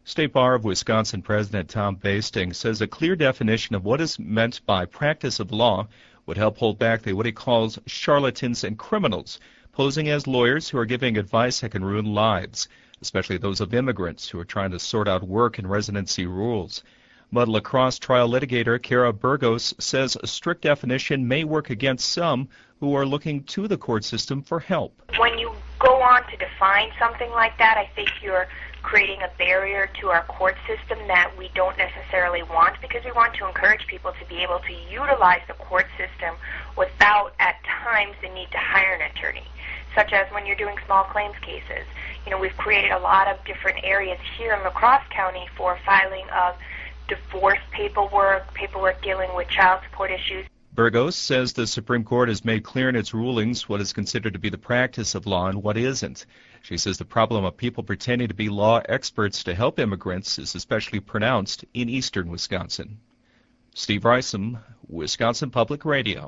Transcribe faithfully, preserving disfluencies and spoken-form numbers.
State Bar of Wisconsin President Tom Basting says a clear definition of what is meant by practice of law would help hold back the what he calls charlatans and criminals, posing as lawyers who are giving advice that can ruin lives, especially those of immigrants who are trying to sort out work and residency rules. Mud Lacrosse trial litigator Kara Burgos says a strict definition may work against some who are looking to the court system for help. When you go on to define something like that, I think you're creating a barrier to our court system that we don't necessarily want, because we want to encourage people to be able to utilize the court system without, at times, the need to hire an attorney, such as when you're doing small claims cases. You know, we've created a lot of different areas here in La Crosse County for filing of divorce paperwork, paperwork dealing with child support issues. Burgos says the Supreme Court has made clear in its rulings what is considered to be the practice of law and what isn't. She says the problem of people pretending to be law experts to help immigrants is especially pronounced in eastern Wisconsin. Steve Rysam, Wisconsin Public Radio.